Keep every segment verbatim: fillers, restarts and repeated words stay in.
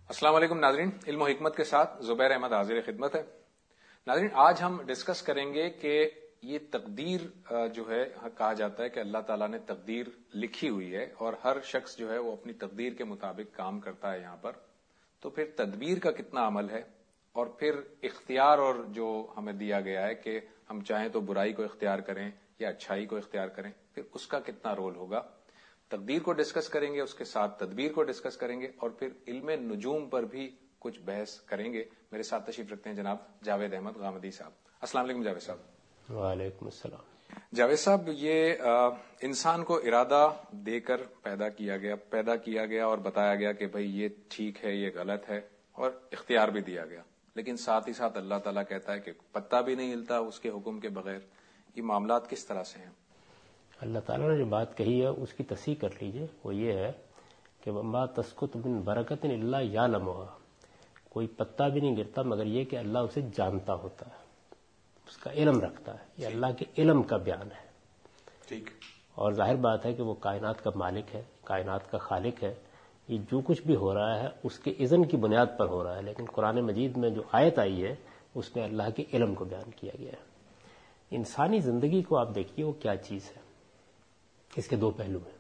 السلام علیکم ناظرین، علم و حکمت کے ساتھ زبیر احمد حاضر خدمت ہے۔ ناظرین، آج ہم ڈسکس کریں گے کہ یہ تقدیر جو ہے کہا جاتا ہے کہ اللہ تعالیٰ نے تقدیر لکھی ہوئی ہے اور ہر شخص جو ہے وہ اپنی تقدیر کے مطابق کام کرتا ہے یہاں پر، تو پھر تدبیر کا کتنا عمل ہے، اور پھر اختیار اور جو ہمیں دیا گیا ہے کہ ہم چاہیں تو برائی کو اختیار کریں یا اچھائی کو اختیار کریں، پھر اس کا کتنا رول ہوگا۔ تقدیر کو ڈسکس کریں گے، اس کے ساتھ تدبیر کو ڈسکس کریں گے، اور پھر علم نجوم پر بھی کچھ بحث کریں گے۔ میرے ساتھ تشریف رکھتے ہیں جناب جاوید احمد غامدی صاحب۔ السلام علیکم جاوید صاحب۔ وعلیکم السلام۔ جاوید صاحب، یہ انسان کو ارادہ دے کر پیدا کیا گیا پیدا کیا گیا اور بتایا گیا کہ بھئی یہ ٹھیک ہے، یہ غلط ہے، اور اختیار بھی دیا گیا، لیکن ساتھ ہی ساتھ اللہ تعالیٰ کہتا ہے کہ پتہ بھی نہیں ہلتا اس کے حکم کے بغیر۔ یہ معاملات کس طرح سے ہیں؟ اللہ تعالیٰ نے جو بات کہی ہے اس کی تصحیح کر لیجئے، وہ یہ ہے کہ وَمَا تَسْقُطُ مِن بَرَكَةٍ إِلَّا يَعْلَمُهَا، کوئی پتا بھی نہیں گرتا مگر یہ کہ اللہ اسے جانتا ہوتا ہے، اس کا علم رکھتا ہے۔ یہ اللہ کے علم کا بیان ہے، ٹھیک، اور ظاہر بات ہے کہ وہ کائنات کا مالک ہے، کائنات کا خالق ہے۔ یہ جو کچھ بھی ہو رہا ہے اس کے اذن کی بنیاد پر ہو رہا ہے، لیکن قرآن مجید میں جو آیت آئی ہے اس میں اللہ کے علم کو بیان کیا گیا ہے۔ انسانی زندگی کو آپ دیکھیے وہ کیا چیز ہے، اس کے دو پہلو ہیں۔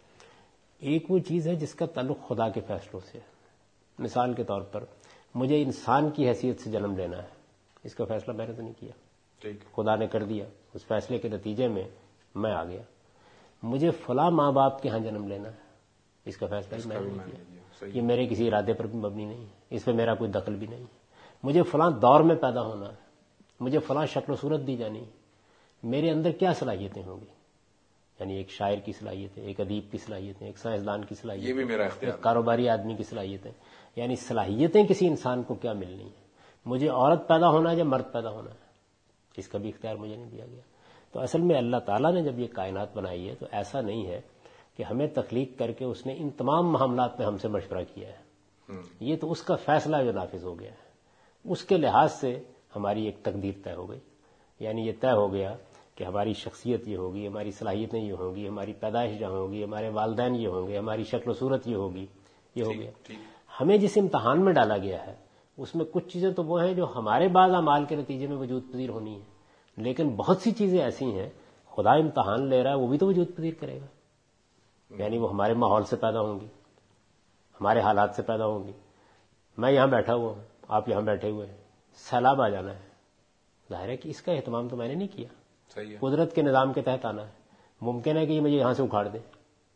ایک وہ چیز ہے جس کا تعلق خدا کے فیصلوں سے ہے۔ مثال کے طور پر مجھے انسان کی حیثیت سے جنم لینا ہے، اس کا فیصلہ میں نے تو نہیں کیا، ٹھیک، خدا نے کر دیا، اس فیصلے کے نتیجے میں میں آ گیا۔ مجھے فلاں ماں باپ کے ہاں جنم لینا ہے، اس کا فیصلہ میں نے نہیں کیا، یہ میرے کسی ارادے پر بھی مبنی نہیں ہے، اس پہ میرا کوئی دخل بھی نہیں ہے۔ مجھے فلاں دور میں پیدا ہونا ہے، مجھے فلاں شکل و صورت دی جانی ہے، میرے اندر کیا صلاحیتیں ہوں گی، یعنی ایک شاعر کی صلاحیتیں، ایک ادیب کی صلاحیتیں، ایک سائنسدان کی صلاحیتیں، یہ بھی میرا اختیار، ایک کاروباری آدمی کی صلاحیتیں، یعنی صلاحیتیں کسی انسان کو کیا ملنی ہے۔ مجھے عورت پیدا ہونا ہے یا مرد پیدا ہونا ہے، اس کا بھی اختیار مجھے نہیں دیا گیا۔ تو اصل میں اللہ تعالیٰ نے جب یہ کائنات بنائی ہے تو ایسا نہیں ہے کہ ہمیں تخلیق کر کے اس نے ان تمام معاملات میں ہم سے مشورہ کیا ہے، یہ تو اس کا فیصلہ جو نافذ ہو گیا ہے، اس کے لحاظ سے ہماری ایک تقدیر طے ہو گئی۔ یعنی یہ طے ہو گیا کہ ہماری شخصیت یہ ہوگی، ہماری صلاحیتیں یہ ہوں گی، ہماری پیدائش جہاں ہوگی، ہمارے والدین یہ ہوں گے، ہماری شکل و صورت یہ ہوگی، یہ ہو گیا۔ ہمیں جس امتحان میں ڈالا گیا ہے اس میں کچھ چیزیں تو وہ ہیں جو ہمارے بعض اعمال کے نتیجے میں وجود پذیر ہونی ہیں، لیکن بہت سی چیزیں ایسی ہیں خدا امتحان لے رہا ہے وہ بھی تو وجود پذیر کرے گا، یعنی وہ ہمارے ماحول سے پیدا ہوں گی، ہمارے حالات سے پیدا ہوں گی۔ میں یہاں بیٹھا ہوا ہوں، آپ یہاں بیٹھے ہوئے ہیں، سیلاب آ جانا ہے، ظاہر ہے کہ اس کا اہتمام تو میں نے نہیں کیا، صحیح ہے، قدرت کے نظام کے تحت آنا ہے۔ ممکن ہے کہ یہ مجھے یہاں سے اکھاڑ دے،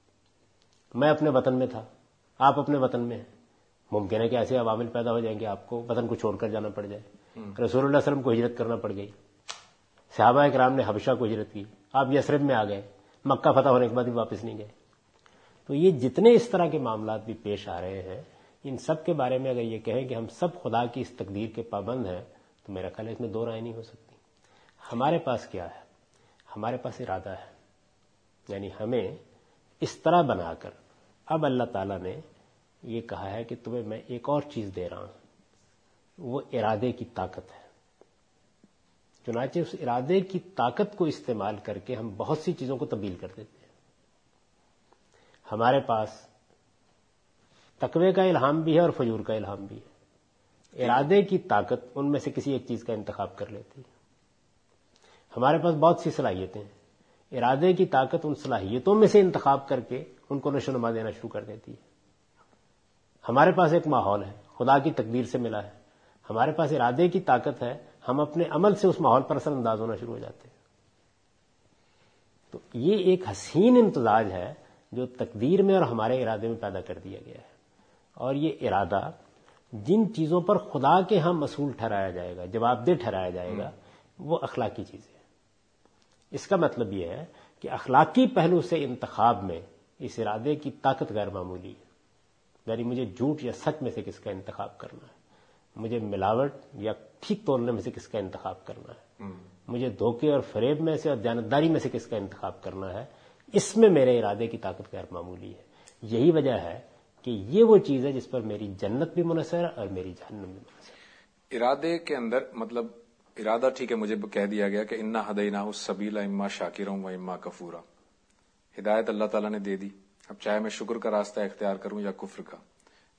میں اپنے وطن میں تھا، آپ اپنے وطن میں ہیں، ممکن ہے کہ ایسے عوامل پیدا ہو جائیں کہ آپ کو وطن کو چھوڑ کر جانا پڑ جائے۔ رسول اللہ صلی اللہ علیہ وسلم کو ہجرت کرنا پڑ گئی، صحابہ کرام نے حبشہ کو ہجرت کی، آپ یثرب میں آ گئے، مکہ فتح ہونے کے بعد بھی واپس نہیں گئے۔ تو یہ جتنے اس طرح کے معاملات بھی پیش آ رہے ہیں، ان سب کے بارے میں اگر یہ کہیں کہ ہم سب خدا کی اس تقدیر کے پابند ہیں تو میرا خیال ہے اس میں دو رائے نہیں ہو سکتی۔ ہمارے پاس کیا ہے؟ ہمارے پاس ارادہ ہے، یعنی ہمیں اس طرح بنا کر اب اللہ تعالیٰ نے یہ کہا ہے کہ تمہیں میں ایک اور چیز دے رہا ہوں، وہ ارادے کی طاقت ہے۔ چنانچہ اس ارادے کی طاقت کو استعمال کر کے ہم بہت سی چیزوں کو تبدیل کر دیتے ہیں۔ ہمارے پاس تقوی کا الہام بھی ہے اور فجور کا الہام بھی ہے۔ ارادے کی طاقت ان میں سے کسی ایک چیز کا انتخاب کر لیتی ہے۔ ہمارے پاس بہت سی صلاحیتیں ہیں، ارادے کی طاقت ان صلاحیتوں میں سے انتخاب کر کے ان کو نشو و نما دینا شروع کر دیتی ہے۔ ہمارے پاس ایک ماحول ہے، خدا کی تقدیر سے ملا ہے، ہمارے پاس ارادے کی طاقت ہے، ہم اپنے عمل سے اس ماحول پر اثر انداز ہونا شروع ہو جاتے ہیں۔ تو یہ ایک حسین امتزاج ہے جو تقدیر میں اور ہمارے ارادے میں پیدا کر دیا گیا ہے، اور یہ ارادہ جن چیزوں پر خدا کے ہاں مسئول ٹھہرایا جائے گا، جواب دہ ٹھہرایا جائے گا، وہ اخلاقی چیز ہے۔ اس کا مطلب یہ ہے کہ اخلاقی پہلو سے انتخاب میں اس ارادے کی طاقت غیر معمولی ہے، یعنی مجھے جھوٹ یا سچ میں سے کس کا انتخاب کرنا ہے، مجھے ملاوٹ یا ٹھیک تولنے میں سے کس کا انتخاب کرنا ہے، مجھے دھوکے اور فریب میں سے اور دیانتداری میں سے کس کا انتخاب کرنا ہے، اس میں میرے ارادے کی طاقت غیر معمولی ہے۔ یہی وجہ ہے کہ یہ وہ چیز ہے جس پر میری جنت بھی منحصر ہے اور میری جہنم بھی منحصر ہے۔ ارادے کے اندر مطلب ارادہ ٹھیک ہے، مجھے کہہ دیا گیا کہ انا ہدیناہ السبیل اما شاکرا و اما کفورا، ہدایت اللہ تعالیٰ نے دے دی، اب چاہے میں شکر کا راستہ اختیار کروں یا کفر کا،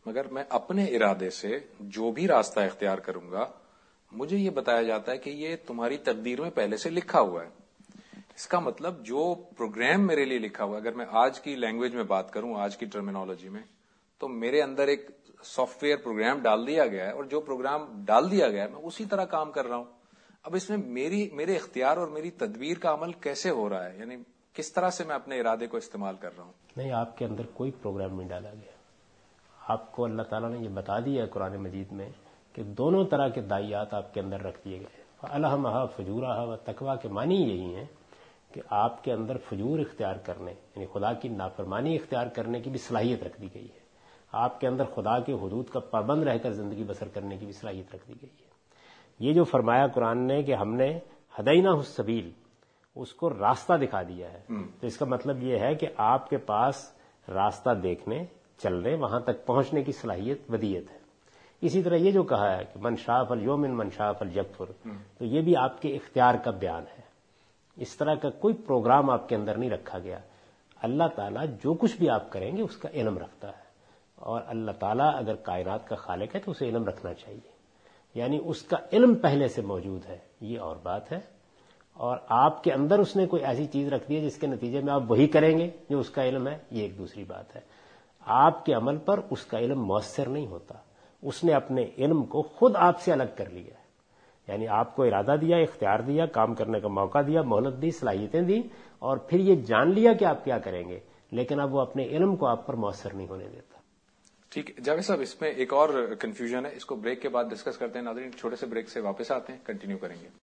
مگر میں اپنے ارادے سے جو بھی راستہ اختیار کروں گا مجھے یہ بتایا جاتا ہے کہ یہ تمہاری تقدیر میں پہلے سے لکھا ہوا ہے. اس کا مطلب جو پروگرام میرے لیے لکھا ہوا ہے، اگر میں آج کی لینگویج میں بات کروں، آج کی ٹرمینالوجی میں، تو میرے اندر ایک سافٹ ویئر پروگرام ڈال دیا گیا ہے، اور جو پروگرام ڈال دیا گیا ہے میں اسی طرح کام کر رہا ہوں. اب اس میں میری میرے اختیار اور میری تدبیر کا عمل کیسے ہو رہا ہے، یعنی کس طرح سے میں اپنے ارادے کو استعمال کر رہا ہوں؟ نہیں، آپ کے اندر کوئی پروگرام نہیں ڈالا گیا. آپ کو اللہ تعالیٰ نے یہ بتا دیا ہے قرآن مجید میں کہ دونوں طرح کے دائیات آپ کے اندر رکھ دیے گئے. فَأَلْهَمَهَا فُجُورَهَا وَتَقْوَىٰ کے معنی یہی ہیں کہ آپ کے اندر فجور اختیار کرنے، یعنی خدا کی نافرمانی اختیار کرنے کی بھی صلاحیت رکھ دی گئی ہے. آپ کے اندر خدا کے حدود کا پابند رہ کر زندگی بسر کرنے کی بھی صلاحیت رکھ دی گئی ہے. یہ جو فرمایا قرآن نے کہ ہم نے ہدینہ السبیل، اس کو راستہ دکھا دیا ہے، تو اس کا مطلب یہ ہے کہ آپ کے پاس راستہ دیکھنے، چلنے، وہاں تک پہنچنے کی صلاحیت ودیت ہے. اسی طرح یہ جو کہا ہے کہ من شاء فلیؤمن من شاء فلیکفر، تو یہ بھی آپ کے اختیار کا بیان ہے. اس طرح کا کوئی پروگرام آپ کے اندر نہیں رکھا گیا. اللہ تعالیٰ جو کچھ بھی آپ کریں گے اس کا علم رکھتا ہے، اور اللہ تعالیٰ اگر کائنات کا خالق ہے تو اسے علم رکھنا چاہیے، یعنی اس کا علم پہلے سے موجود ہے، یہ اور بات ہے. اور آپ کے اندر اس نے کوئی ایسی چیز رکھ دی ہے جس کے نتیجے میں آپ وہی کریں گے جو اس کا علم ہے، یہ ایک دوسری بات ہے. آپ کے عمل پر اس کا علم مؤثر نہیں ہوتا، اس نے اپنے علم کو خود آپ سے الگ کر لیا ہے. یعنی آپ کو ارادہ دیا، اختیار دیا، کام کرنے کا موقع دیا، مہلت دی، صلاحیتیں دی، اور پھر یہ جان لیا کہ آپ کیا کریں گے، لیکن اب وہ اپنے علم کو آپ پر مؤثر نہیں ہونے دیتا. ٹھیک ہے جاوید صاحب، اس میں ایک اور کنفیوژن ہے، اس کو بریک کے بعد ڈسکس کرتے ہیں. ناظرین چھوٹے سے بریک سے واپس آتے ہیں، کنٹینیو کریں گے.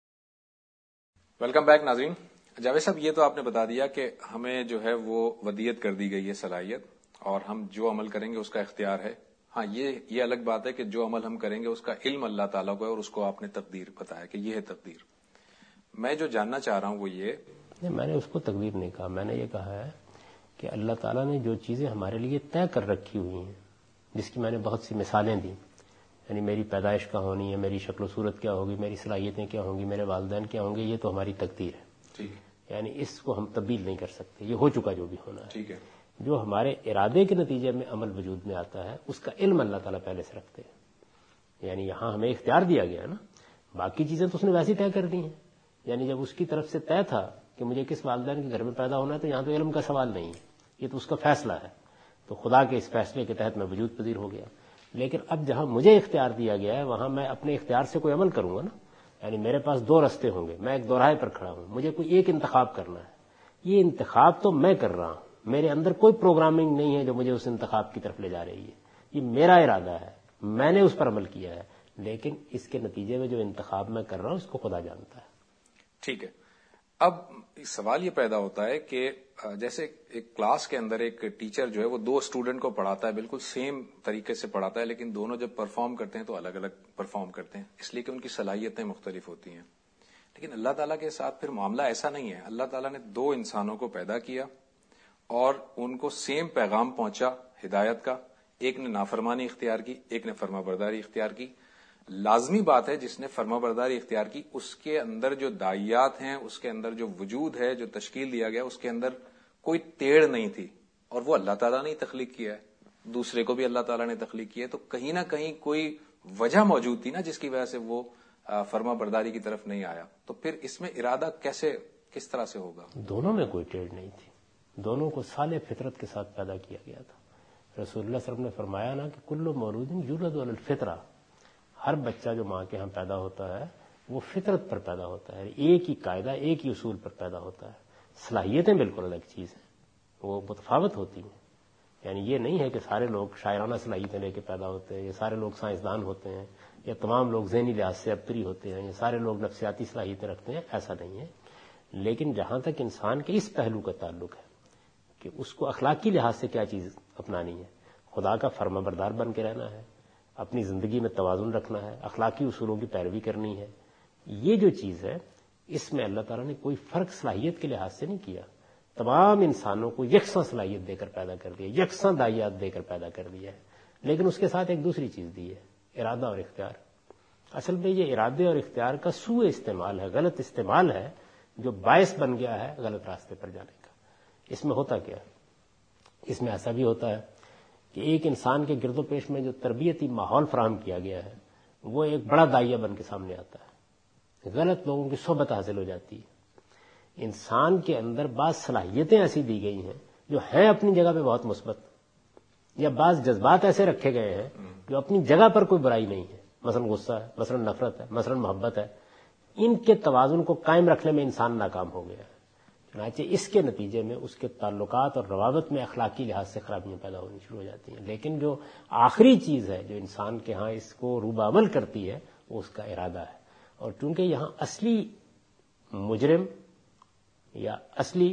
ویلکم بیک ناظرین. جاوید صاحب، یہ تو آپ نے بتا دیا کہ ہمیں جو ہے وہ ودیت کر دی گئی ہے صلاحیت، اور ہم جو عمل کریں گے اس کا اختیار ہے. ہاں، یہ یہ الگ بات ہے کہ جو عمل ہم کریں گے اس کا علم اللہ تعالیٰ کو ہے، اور اس کو آپ نے تقدیر بتایا کہ یہ ہے تقدیر. میں جو جاننا چاہ رہا ہوں وہ یہ نہیں، میں نے اس کو تقدیر نہیں کہا، میں نے یہ کہا ہے کہ اللہ تعالیٰ نے جو چیزیں ہمارے لیے طے کر رکھی ہوئی ہیں، جس کی میں نے بہت سی مثالیں دی، یعنی میری پیدائش کا ہونی ہے، میری شکل و صورت کیا ہوگی، میری صلاحیتیں کیا ہوں گی، میرے والدین کیا ہوں گے، یہ تو ہماری تقدیر ہے. ٹھیک ہے، یعنی اس کو ہم تبدیل نہیں کر سکتے، یہ ہو چکا جو بھی ہونا ہے. ٹھیک ہے. جو ہمارے ارادے کے نتیجے میں عمل وجود میں آتا ہے اس کا علم اللہ تعالیٰ پہلے سے رکھتے ہیں. یعنی یہاں ہمیں اختیار دیا گیا نا، باقی چیزیں تو اس نے ویسے طے کر دی ہیں. یعنی جب اس کی طرف سے طے تھا کہ مجھے کس والدین کے گھر میں پیدا ہونا ہے، تو یہاں تو علم کا سوال نہیں ہے، یہ تو اس کا فیصلہ ہے. تو خدا کے اس فیصلے کے تحت میں وجود پذیر ہو گیا. لیکن اب جہاں مجھے اختیار دیا گیا ہے وہاں میں اپنے اختیار سے کوئی عمل کروں گا نا. یعنی میرے پاس دو راستے ہوں گے، میں ایک دوراہے پر کھڑا ہوں، مجھے کوئی ایک انتخاب کرنا ہے. یہ انتخاب تو میں کر رہا ہوں، میرے اندر کوئی پروگرامنگ نہیں ہے جو مجھے اس انتخاب کی طرف لے جا رہی ہے. یہ میرا ارادہ ہے، میں نے اس پر عمل کیا ہے، لیکن اس کے نتیجے میں جو انتخاب میں کر رہا ہوں اس کو خدا جانتا ہے. ٹھیک ہے. اب سوال یہ پیدا ہوتا ہے کہ جیسے ایک کلاس کے اندر ایک ٹیچر جو ہے وہ دو اسٹوڈنٹ کو پڑھاتا ہے، بالکل سیم طریقے سے پڑھاتا ہے، لیکن دونوں جب پرفارم کرتے ہیں تو الگ الگ پرفارم کرتے ہیں، اس لیے کہ ان کی صلاحیتیں مختلف ہوتی ہیں. لیکن اللہ تعالیٰ کے ساتھ پھر معاملہ ایسا نہیں ہے. اللہ تعالیٰ نے دو انسانوں کو پیدا کیا اور ان کو سیم پیغام پہنچا ہدایت کا. ایک نے نافرمانی اختیار کی، ایک نے فرما برداری اختیار کی. لازمی بات ہے جس نے فرما برداری اختیار کی اس کے اندر جو دائیات ہیں، اس کے اندر جو وجود ہے، جو تشکیل دیا گیا، اس کے اندر کوئی تیڑ نہیں تھی، اور وہ اللہ تعالیٰ نے تخلیق کیا ہے. دوسرے کو بھی اللہ تعالیٰ نے تخلیق کیا ہے، تو کہیں نہ کہیں کوئی وجہ موجود تھی نا جس کی وجہ سے وہ فرما برداری کی طرف نہیں آیا. تو پھر اس میں ارادہ کیسے، کس طرح سے ہوگا؟ دونوں میں کوئی ٹیڑھ نہیں تھی، دونوں کو صالح فطرت کے ساتھ پیدا کیا گیا تھا. رسول اللہ صلی اللہ علیہ وسلم نے فرمایا نا کہ کل مولود یولد علی الفطرہ، ہر بچہ جو ماں کے ہاں پیدا ہوتا ہے وہ فطرت پر پیدا ہوتا ہے، ایک ہی قاعدہ، ایک ہی اصول پر پیدا ہوتا ہے. صلاحیتیں بالکل الگ چیز ہیں، وہ متفاوت ہوتی ہیں. یعنی یہ نہیں ہے کہ سارے لوگ شاعرانہ صلاحیتیں لے کے پیدا ہوتے ہیں، یا سارے لوگ سائنسدان ہوتے ہیں، یا تمام لوگ ذہنی لحاظ سے ابتری ہوتے ہیں، یا سارے لوگ نفسیاتی صلاحیتیں رکھتے ہیں، ایسا نہیں ہے. لیکن جہاں تک انسان کے اس پہلو کا تعلق ہے کہ اس کو اخلاقی لحاظ سے کیا چیز اپنانی ہے، خدا کا فرما بردار بن کے رہنا ہے، اپنی زندگی میں توازن رکھنا ہے، اخلاقی اصولوں کی پیروی کرنی ہے، یہ جو چیز ہے اس میں اللہ تعالیٰ نے کوئی فرق صلاحیت کے لحاظ سے نہیں کیا. تمام انسانوں کو یکساں صلاحیت دے کر پیدا کر دیا، یکساں دائیات دے کر پیدا کر دیا ہے، لیکن اس کے ساتھ ایک دوسری چیز دی ہے، ارادہ اور اختیار. اصل میں یہ ارادے اور اختیار کا سوء استعمال ہے، غلط استعمال ہے، جو باعث بن گیا ہے غلط راستے پر جانے کا. اس میں ہوتا کیا ہے؟ اس میں ایسا بھی ہوتا ہے کہ ایک انسان کے گرد و پیش میں جو تربیتی ماحول فراہم کیا گیا ہے وہ ایک بڑا داعیہ بن کے سامنے آتا ہے، غلط لوگوں کی صحبت حاصل ہو جاتی ہے۔ انسان کے اندر بعض صلاحیتیں ایسی دی گئی ہیں جو ہیں اپنی جگہ پہ بہت مثبت، یا بعض جذبات ایسے رکھے گئے ہیں جو اپنی جگہ پر کوئی برائی نہیں ہے، مثلا غصہ ہے، مثلا نفرت ہے، مثلا محبت ہے، ان کے توازن کو قائم رکھنے میں انسان ناکام ہو گیا ہے۔ چنانچہ اس کے نتیجے میں اس کے تعلقات اور روابط میں اخلاقی لحاظ سے خرابیاں پیدا ہونی شروع ہو جاتی ہیں۔ لیکن جو آخری چیز ہے جو انسان کے ہاں اس کو روبہ عمل کرتی ہے وہ اس کا ارادہ ہے، اور چونکہ یہاں اصلی مجرم یا اصلی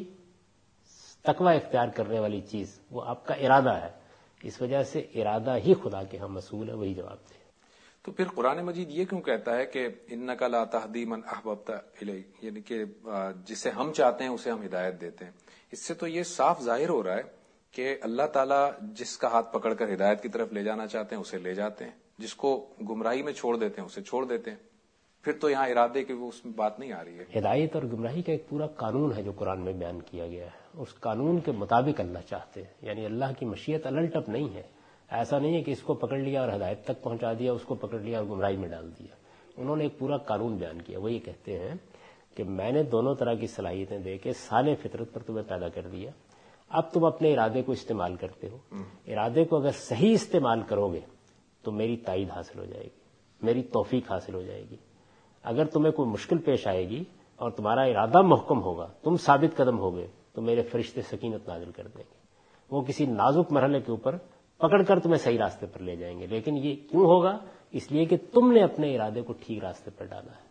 تقوی اختیار کرنے والی چیز وہ آپ کا ارادہ ہے، اس وجہ سے ارادہ ہی خدا کے ہاں مسئول ہے، وہی جواب دے۔ تو پھر قرآن مجید یہ کیوں کہتا ہے کہ انک لا تہدی من احببت الیہ، یعنی کہ جسے ہم چاہتے ہیں اسے ہم ہدایت دیتے ہیں؟ اس سے تو یہ صاف ظاہر ہو رہا ہے کہ اللہ تعالیٰ جس کا ہاتھ پکڑ کر ہدایت کی طرف لے جانا چاہتے ہیں اسے لے جاتے ہیں، جس کو گمراہی میں چھوڑ دیتے ہیں اسے چھوڑ دیتے ہیں۔ پھر تو یہاں ارادے کی وہ اس میں بات نہیں آ رہی ہے۔ ہدایت اور گمراہی کا ایک پورا قانون ہے جو قرآن میں بیان کیا گیا ہے، اس قانون کے مطابق اللہ چاہتے ہیں، یعنی اللہ کی مشیت الٹ اپ نہیں ہے۔ ایسا نہیں ہے کہ اس کو پکڑ لیا اور ہدایت تک پہنچا دیا، اس کو پکڑ لیا اور گمراہی میں ڈال دیا۔ انہوں نے ایک پورا قانون بیان کیا، وہ یہ کہتے ہیں کہ میں نے دونوں طرح کی صلاحیتیں دے کے سالے فطرت پر تمہیں پیدا کر دیا، اب تم اپنے ارادے کو استعمال کرتے ہو، ارادے کو اگر صحیح استعمال کرو گے تو میری تائید حاصل ہو جائے گی، میری توفیق حاصل ہو جائے گی۔ اگر تمہیں کوئی مشکل پیش آئے گی اور تمہارا ارادہ محکم ہوگا، تم ثابت قدم ہوگے، تو میرے فرشتے سکینت نازل کر دیں گے، وہ کسی نازک مرحلے کے اوپر پکڑ کر تمہیں صحیح راستے پر لے جائیں گے۔ لیکن یہ کیوں ہوگا؟ اس لیے کہ تم نے اپنے ارادے کو ٹھیک راستے پر ڈالا ہے،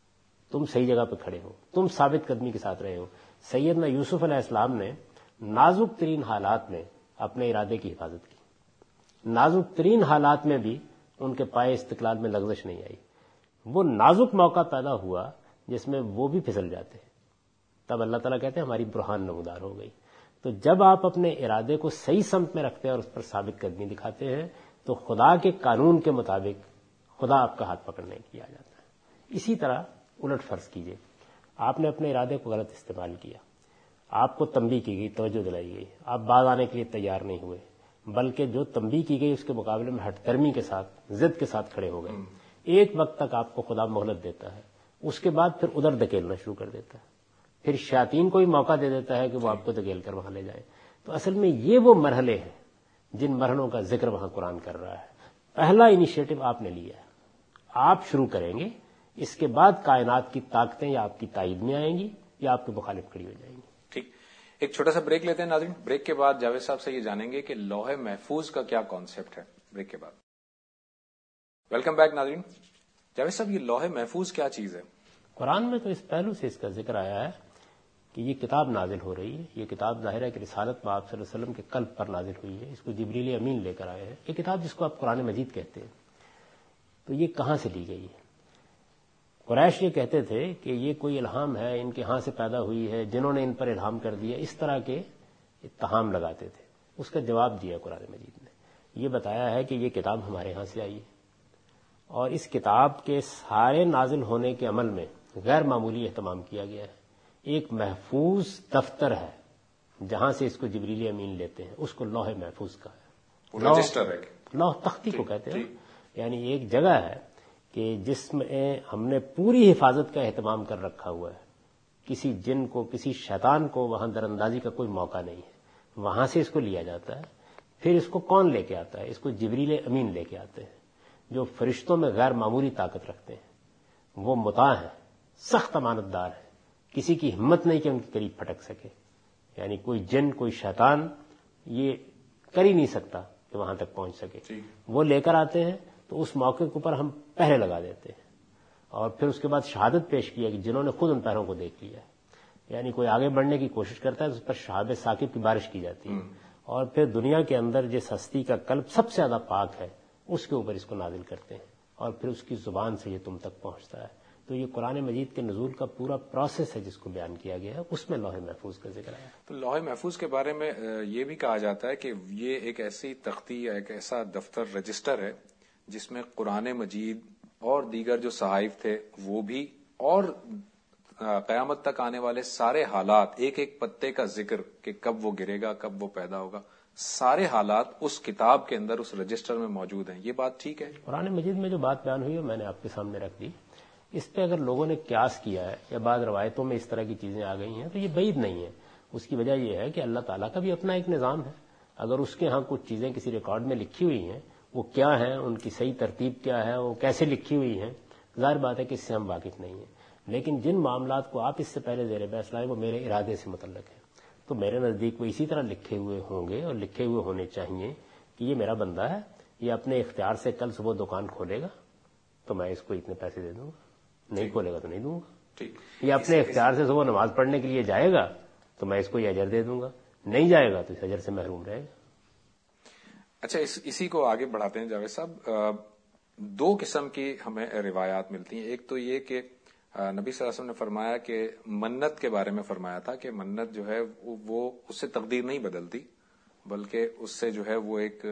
تم صحیح جگہ پہ کھڑے ہو، تم ثابت قدمی کے ساتھ رہے ہو۔ سیدنا یوسف علیہ السلام نے نازک ترین حالات میں اپنے ارادے کی حفاظت کی، نازک ترین حالات میں بھی ان کے پائے استقلال میں لغزش نہیں آئی۔ وہ نازک موقع پیدا ہوا جس میں وہ بھی پھسل جاتے ہیں، تب اللہ تعالیٰ کہتے ہیں ہماری برہان نمودار ہو گئی۔ تو جب آپ اپنے ارادے کو صحیح سمت میں رکھتے ہیں اور اس پر ثابت قدمی دکھاتے ہیں تو خدا کے قانون کے مطابق خدا آپ کا ہاتھ پکڑنے کی آ جاتا ہے۔ اسی طرح الٹ فرض کیجئے آپ نے اپنے ارادے کو غلط استعمال کیا، آپ کو تنبیہ کی گئی، توجہ دلائی گئی، آپ باز آنے کے لیے تیار نہیں ہوئے، بلکہ جو تنبیہ کی گئی اس کے مقابلے میں ہٹ درمی کے ساتھ، ضد کے ساتھ کھڑے ہو گئے۔ ایک وقت تک آپ کو خدا مہلت دیتا ہے، اس کے بعد پھر ادھر دھکیلنا شروع کر دیتا ہے، پھر شیاطین کو بھی موقع دے دیتا ہے کہ وہ آپ کو دھکیل کر وہاں لے جائے۔ تو اصل میں یہ وہ مرحلے ہیں جن مرحلوں کا ذکر وہاں قرآن کر رہا ہے۔ پہلا انیشیٹو آپ نے لیا ہے، آپ شروع کریں گے، اس کے بعد کائنات کی طاقتیں یا آپ کی تائید میں آئیں گی یا آپ کے مخالف کھڑی ہو جائیں گی۔ ٹھیک، ایک چھوٹا سا بریک لیتے ہیں ناظرین، بریک کے بعد جاوید صاحب سے یہ جانیں گے کہ لوح محفوظ کا کیا کانسیپٹ ہے۔ بریک کے بعد ویلکم بیک ناظرین۔ جاوید صاحب، یہ لوح محفوظ کیا چیز ہے؟ قرآن میں تو اس پہلو سے اس کا ذکر آیا ہے کہ یہ کتاب نازل ہو رہی ہے، یہ کتاب ظاہر ہے کہ رسالت میں آپ صلی اللہ علیہ وسلم کے قلب پر نازل ہوئی ہے، اس کو جبریل امین لے کر آئے ہیں۔ یہ کتاب جس کو آپ قرآن مجید کہتے ہیں، تو یہ کہاں سے لی گئی ہے؟ قریش یہ کہتے تھے کہ یہ کوئی الہام ہے، ان کے ہاں سے پیدا ہوئی ہے، جنہوں نے ان پر الہام کر دیا، اس طرح کے اتہام لگاتے تھے۔ اس کا جواب دیا قرآن مجید نے، یہ بتایا ہے کہ یہ کتاب ہمارے ہاں سے آئی ہے، اور اس کتاب کے سارے نازل ہونے کے عمل میں غیر معمولی اہتمام کیا گیا ہے۔ ایک محفوظ دفتر ہے جہاں سے اس کو جبریل امین لیتے ہیں، اس کو لوح محفوظ کا ہے، رجسٹر ہے، لوح تختی کو کہتے ہیں، یعنی ایک جگہ ہے کہ جس میں ہم نے پوری حفاظت کا اہتمام کر رکھا ہوا ہے، کسی جن کو، کسی شیطان کو وہاں در اندازی کا کوئی موقع نہیں ہے۔ وہاں سے اس کو لیا جاتا ہے، پھر اس کو کون لے کے آتا ہے؟ اس کو جبریل امین لے کے آتے ہیں، جو فرشتوں میں غیر معمولی طاقت رکھتے ہیں، وہ مطاع ہیں، سخت امانت دار ہیں، کسی کی ہمت نہیں کہ ان کے قریب پھٹک سکے، یعنی کوئی جن، کوئی شیطان یہ کر ہی نہیں سکتا کہ وہاں تک پہنچ سکے۔ وہ لے کر آتے ہیں تو اس موقع کے اوپر ہم پہرے لگا دیتے ہیں، اور پھر اس کے بعد شہادت پیش کیا کہ جنہوں نے خود ان پہروں کو دیکھ لیا ہے، یعنی کوئی آگے بڑھنے کی کوشش کرتا ہے تو اس پر شہاب ثاقب کی بارش کی جاتی ہے، اور پھر دنیا کے اندر جس ہستی کا قلب سب سے زیادہ پاک ہے اس کے اوپر اس کو نازل کرتے ہیں، اور پھر اس کی زبان سے یہ تم تک پہنچتا ہے۔ تو یہ قرآن مجید کے نزول کا پورا پروسیس ہے جس کو بیان کیا گیا ہے، اس میں لوح محفوظ کا ذکر آیا۔ تو لوح محفوظ کے بارے میں یہ بھی کہا جاتا ہے کہ یہ ایک ایسی تختی یا ایک ایسا دفتر، رجسٹر ہے جس میں قرآن مجید اور دیگر جو صحائف تھے وہ بھی، اور قیامت تک آنے والے سارے حالات، ایک ایک پتے کا ذکر کہ کب وہ گرے گا، کب وہ پیدا ہوگا، سارے حالات اس کتاب کے اندر اس رجسٹر میں موجود ہیں. یہ بات ٹھیک ہے؟ قرآن مجید میں جو بات بیان ہوئی ہے میں نے آپ کے سامنے رکھ دی. اس پہ اگر لوگوں نے قیاس کیا ہے یا بعض روایتوں میں اس طرح کی چیزیں آ گئی ہیں تو یہ بعید نہیں ہے. اس کی وجہ یہ ہے کہ اللہ تعالیٰ کا بھی اپنا ایک نظام ہے. اگر اس کے ہاں کچھ چیزیں کسی ریکارڈ میں لکھی ہوئی ہیں, وہ کیا ہیں, ان کی صحیح ترتیب کیا ہے, وہ کیسے لکھی ہوئی ہیں, ظاہر بات ہے کہ اس سے ہم واقف نہیں ہیں. لیکن جن معاملات کو آپ اس سے پہلے زیر بحث لائے وہ میرے ارادے سے متعلق ہے, تو میرے نزدیک وہ اسی طرح لکھے ہوئے ہوں گے اور لکھے ہوئے ہونے چاہیے کہ یہ میرا بندہ ہے, یہ اپنے اختیار سے کل صبح دکان کھولے گا تو میں اس کو اتنے پیسے دے دوں گا, نہیں کھولے گا تو نہیں دوں گا. یہ اپنے اختیار سے صبح نماز پڑھنے کے لیے جائے گا تو میں اس کو یہ اجر دے دوں گا, نہیں جائے گا تو اس اجر سے محروم رہے گا. اچھا, اس اسی کو آگے بڑھاتے ہیں جاوید صاحب. دو قسم کی ہمیں روایات ملتی ہیں. ایک تو یہ کہ نبی صلی اللہ علیہ وسلم نے فرمایا کہ منت کے بارے میں فرمایا تھا کہ منت جو ہے وہ اس سے تقدیر نہیں بدلتی, بلکہ اس سے جو ہے وہ ایک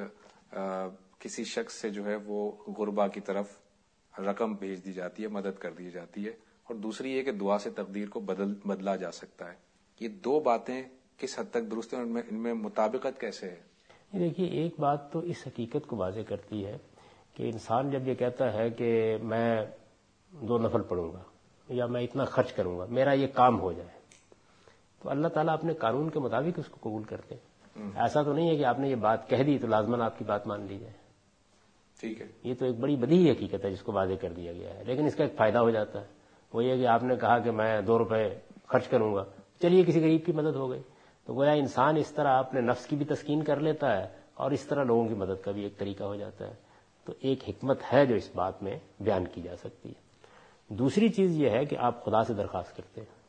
کسی شخص سے جو ہے وہ غربا کی طرف رقم بھیج دی جاتی ہے, مدد کر دی جاتی ہے. اور دوسری یہ کہ دعا سے تقدیر کو بدل بدلا جا سکتا ہے. یہ دو باتیں کس حد تک درست ہیں, ان میں ان میں مطابقت کیسے ہے؟ دیکھیے, ایک بات تو اس حقیقت کو واضح کرتی ہے کہ انسان جب یہ کہتا ہے کہ میں دو نفل پڑھوں گا یا میں اتنا خرچ کروں گا, میرا یہ کام ہو جائے, تو اللہ تعالیٰ اپنے قانون کے مطابق اس کو قبول کرتے ہیں. ایسا تو نہیں ہے کہ آپ نے یہ بات کہہ دی تو لازماً آپ کی بات مان لی جائے. ٹھیک ہے, یہ تو ایک بڑی بدیہی حقیقت ہے جس کو واضح کر دیا گیا ہے. لیکن اس کا ایک فائدہ ہو جاتا ہے, وہ یہ کہ آپ نے کہا کہ میں دو روپے خرچ کروں گا, چلیے کسی غریب کی مدد ہو گئی, تو گویا انسان اس طرح اپنے نفس کی بھی تسکین کر لیتا ہے اور اس طرح لوگوں کی مدد کا بھی ایک طریقہ ہو جاتا ہے. تو ایک حکمت ہے جو اس بات میں بیان کی جا سکتی ہے. دوسری چیز یہ ہے کہ آپ خدا سے درخواست کرتے ہیں,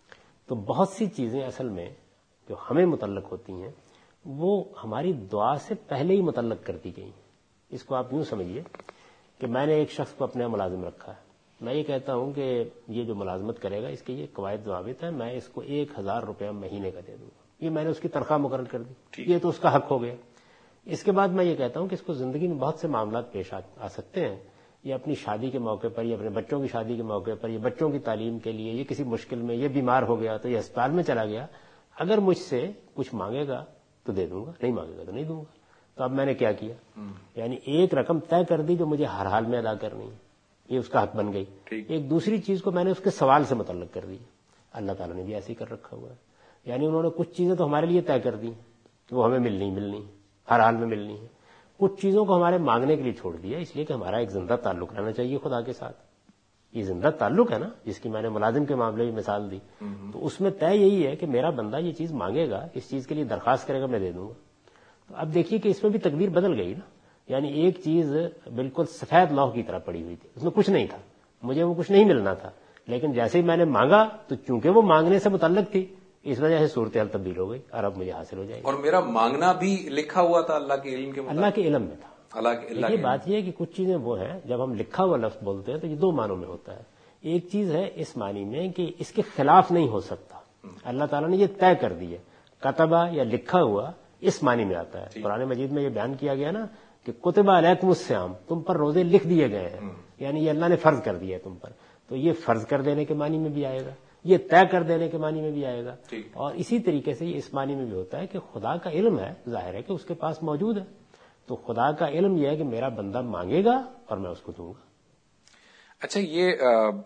تو بہت سی چیزیں اصل میں جو ہمیں متعلق ہوتی ہیں وہ ہماری دعا سے پہلے ہی متعلق کر دی گئی ہیں. اس کو آپ یوں سمجھیے کہ میں نے ایک شخص کو اپنے ملازم رکھا ہے, میں یہ کہتا ہوں کہ یہ جو ملازمت کرے گا اس کے یہ قواعد ضوابط ہیں, میں اس کو ایک ہزار روپیہ مہینے کا دے دوں گا, یہ میں نے اس کی تنخواہ مقرر کر دی, یہ تو اس کا حق ہو گیا. اس کے بعد میں یہ کہتا ہوں کہ اس کو زندگی میں بہت سے معاملات پیش آ سکتے ہیں, یہ اپنی شادی کے موقع پر, یہ اپنے بچوں کی شادی کے موقع پر, یہ بچوں کی تعلیم کے لیے, یہ کسی مشکل میں, یہ بیمار ہو گیا تو یہ اسپتال میں چلا گیا, اگر مجھ سے کچھ مانگے گا تو دے دوں گا, نہیں مانگے گا تو نہیں دوں گا. تو اب میں نے کیا کیا, یعنی ایک رقم طے کر دی جو مجھے ہر حال میں ادا کرنی ہے, یہ اس کا حق بن گئی. ایک دوسری چیز کو میں نے اس کے سوال سے متعلق کر دی. اللہ تعالیٰ نے بھی ایسے ہی کر رکھا ہوا ہے, یعنی انہوں نے کچھ چیزیں تو ہمارے لیے طے کر دی کہ وہ ہمیں ملنی ملنی ہر حال میں ملنی ہے, کچھ چیزوں کو ہمارے مانگنے کے لیے چھوڑ دیا, اس لیے کہ ہمارا ایک زندہ تعلق رہنا چاہیے خدا کے ساتھ. یہ زندہ تعلق ہے نا جس کی میں نے ملازم کے معاملے میں مثال دی, تو اس میں طے یہی ہے کہ میرا بندہ یہ چیز مانگے گا, اس چیز کے لیے درخواست کرے گا, میں دے دوں گا. تو اب دیکھیے کہ اس میں بھی تقدیر بدل گئی نا, یعنی ایک چیز بالکل سفید لوح کی طرح پڑی ہوئی تھی, اس میں کچھ نہیں تھا, مجھے وہ کچھ نہیں ملنا تھا, لیکن جیسے ہی میں نے مانگا تو چونکہ وہ مانگنے سے متعلق تھی اس وجہ سے صورتحال تبدیل ہو گئی اور اب مجھے حاصل ہو جائے گی. اور میرا مانگنا بھی لکھا ہوا تھا اللہ کے علم کے مطابق, اللہ کے علم میں تھا. اللہ یہ بات یہ ہے کہ کچھ چیزیں وہ ہیں جب ہم لکھا ہوا لفظ بولتے ہیں تو یہ دو معنوں میں ہوتا ہے. ایک چیز ہے اس معنی میں کہ اس کے خلاف نہیں ہو سکتا, اللہ تعالیٰ نے یہ طے کر دی ہے, کتبہ یا لکھا ہوا اس معنی میں آتا ہے. قرآن مجید میں یہ بیان کیا گیا نا کہ کتبہ علیکم الصیام, تم پر روزے لکھ دیے گئے ہیں, یعنی یہ اللہ نے فرض کر دیا ہے تم پر. تو یہ فرض کر دینے کے معنی میں بھی آئے گا, یہ طے کر دینے کے معنی میں بھی آئے گا, اور اسی طریقے سے یہ اس معنی میں بھی ہوتا ہے کہ خدا کا علم ہے, ظاہر ہے کہ اس کے پاس موجود ہے, تو خدا کا علم یہ ہے کہ میرا بندہ مانگے گا اور میں اس کو دوں گا. اچھا, یہ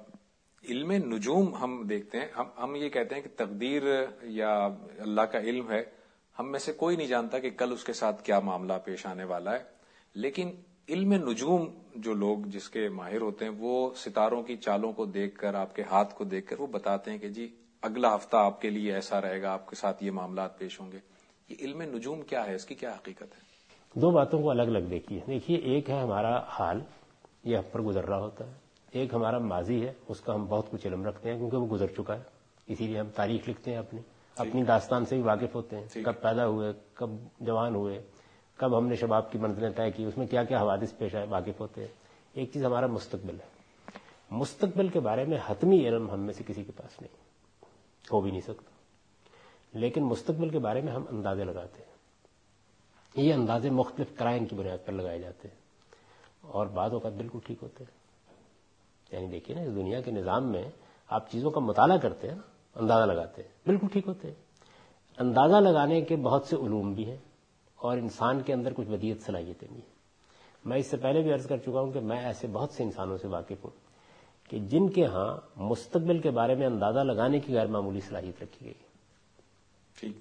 علم نجوم ہم دیکھتے ہیں, ہم ہم یہ کہتے ہیں کہ تقدیر یا اللہ کا علم ہے, ہم میں سے کوئی نہیں جانتا کہ کل اس کے ساتھ کیا معاملہ پیش آنے والا ہے, لیکن علم نجوم جو لوگ جس کے ماہر ہوتے ہیں وہ ستاروں کی چالوں کو دیکھ کر, آپ کے ہاتھ کو دیکھ کر وہ بتاتے ہیں کہ جی اگلا ہفتہ آپ کے لیے ایسا رہے گا, آپ کے ساتھ یہ معاملات پیش ہوں گے. یہ علم نجوم کیا ہے, اس کی کیا حقیقت ہے؟ دو باتوں کو الگ الگ دیکھیے. دیکھیے, ایک ہے ہمارا حال, یہ ہم پر گزر رہا ہوتا ہے, ایک ہمارا ماضی ہے, اس کا ہم بہت کچھ علم رکھتے ہیں کیونکہ وہ گزر چکا ہے, اسی لیے ہم تاریخ لکھتے ہیں, اپنی اپنی داستان سے بھی واقف ہوتے ہیں, کب پیدا ہوئے, کب جوان ہوئے, کب ہم نے شباب کی منزلیں طے کی, اس میں کیا کیا حوادث پیش آئے, واقف ہوتے ہیں. ایک چیز ہمارا مستقبل ہے, مستقبل کے بارے میں حتمی علم ہم میں سے کسی کے پاس نہیں, ہو بھی نہیں سکتا, لیکن مستقبل کے بارے میں ہم اندازے لگاتے ہیں. یہ اندازے مختلف قرائن کی بنیاد پر لگائے جاتے ہیں اور بعض اوقات بالکل ٹھیک ہوتے ہیں. یعنی دیکھیے نا, اس دنیا کے نظام میں آپ چیزوں کا مطالعہ کرتے ہیں نا, اندازہ لگاتے ہیں, بالکل ٹھیک ہوتے ہیں. اندازہ لگانے کے بہت سے علوم بھی ہیں اور انسان کے اندر کچھ ودیعت صلاحیتیں بھی ہیں. میں اس سے پہلے بھی عرض کر چکا ہوں کہ میں ایسے بہت سے انسانوں سے واقف ہوں کہ جن کے ہاں مستقبل کے بارے میں اندازہ لگانے کی غیر معمولی صلاحیت رکھی گئی. ٹھیک.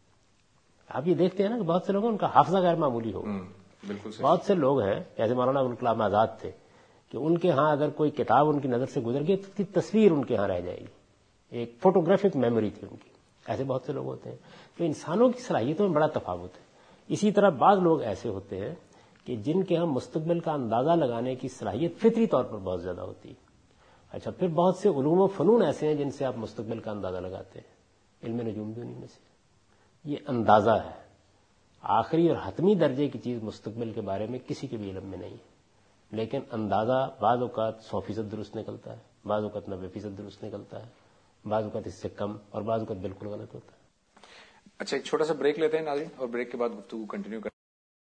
آپ یہ دیکھتے ہیں نا کہ بہت سے لوگوں کا حافظہ غیر معمولی ہوگا. بالکل. بہت سے لوگ ہیں جیسے مولانا ابوالکلام آزاد تھے کہ ان کے ہاں اگر کوئی کتاب ان کی نظر سے گزر گئی تو اس کی تصویر ان کے ہاں رہ جائے گی. ایک فوٹوگرافک میموری تھی ان کی. ایسے بہت سے لوگ ہوتے ہیں. تو انسانوں کی صلاحیتوں میں بڑا تفاوت ہے. اسی طرح بعض لوگ ایسے ہوتے ہیں کہ جن کے ہم مستقبل کا اندازہ لگانے کی صلاحیت فطری طور پر بہت زیادہ ہوتی ہے. اچھا پھر بہت سے علوم و فنون ایسے ہیں جن سے آپ مستقبل کا اندازہ لگاتے ہیں. علم نجوم بھی انہیں میں سے. یہ اندازہ ہے. آخری اور حتمی درجے کی چیز مستقبل کے بارے میں کسی کے بھی علم میں نہیں ہے. لیکن اندازہ بعض اوقات سو فیصد درست نکلتا ہے, بعض اوقات نبے فیصد درست نکلتا ہے, بعض اوقات اس سے کم, اور بعض اوقات بالکل غلط ہوتا ہے. اچھا ایک چھوٹا سا بریک لیتے ہیں ناظرین, اور بریک کے بعد گفتگو کنٹینیو کریں.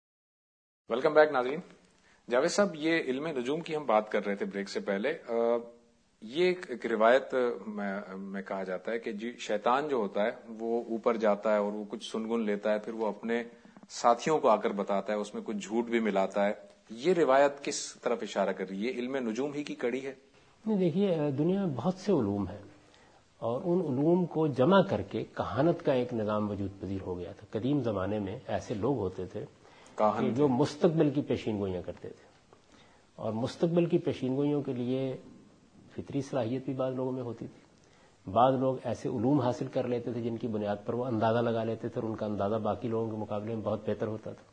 ویلکم بیک ناظرین. جاوید صاحب, یہ علم نجوم کی ہم بات کر رہے تھے بریک سے پہلے. یہ ایک روایت میں کہا جاتا ہے کہ جی شیطان جو ہوتا ہے وہ اوپر جاتا ہے اور وہ کچھ سنگن لیتا ہے, پھر وہ اپنے ساتھیوں کو آ کر بتاتا ہے, اس میں کچھ جھوٹ بھی ملاتا ہے. یہ روایت کس طرف اشارہ کر رہی ہے؟ یہ علم نجوم ہی کی کڑی ہے؟ نہیں, دیکھیے دنیا میں بہت سے علوم ہیں اور ان علوم کو جمع کر کے کہانت کا ایک نظام وجود پذیر ہو گیا تھا. قدیم زمانے میں ایسے لوگ ہوتے تھے کہ جو مستقبل کی پیشین گوئیاں کرتے تھے, اور مستقبل کی پیشین گوئیوں کے لیے فطری صلاحیت بھی بعض لوگوں میں ہوتی تھی. بعض لوگ ایسے علوم حاصل کر لیتے تھے جن کی بنیاد پر وہ اندازہ لگا لیتے تھے اور ان کا اندازہ باقی لوگوں کے مقابلے میں بہت بہتر ہوتا تھا.